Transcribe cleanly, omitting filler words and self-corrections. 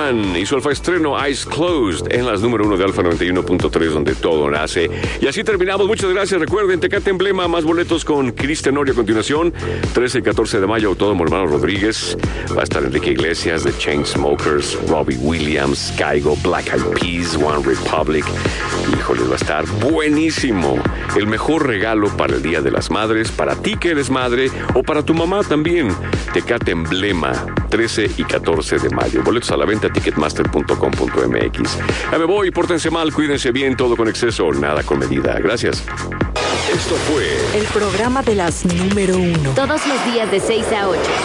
Duran y su alfa estreno Eyes Closed en las número 1 de Alfa 91.3, donde todo nace. Y así terminamos. Muchas gracias. Recuerden, Tecate Emblema, más boletos con Cristian Nori a continuación. 13 y 14 de mayo, Autódromo Hermano Rodríguez. Va a estar Enrique Iglesias, The Chainsmokers, Robbie Williams, Kygo, Black Eyed Peas, One Republic. Híjole, va a estar buenísimo. El mejor regalo para el Día de las Madres, para ti que eres madre o para tu mamá también. Tecate Emblema, 13 y 14 de mayo. Boletos a la venta, ticketmaster.com.mx. Ya me voy, pórtense mal, cuídense bien, todo con exceso, nada con medida. Gracias. Esto fue el programa de las número 1. Todos los días de 6 a 8.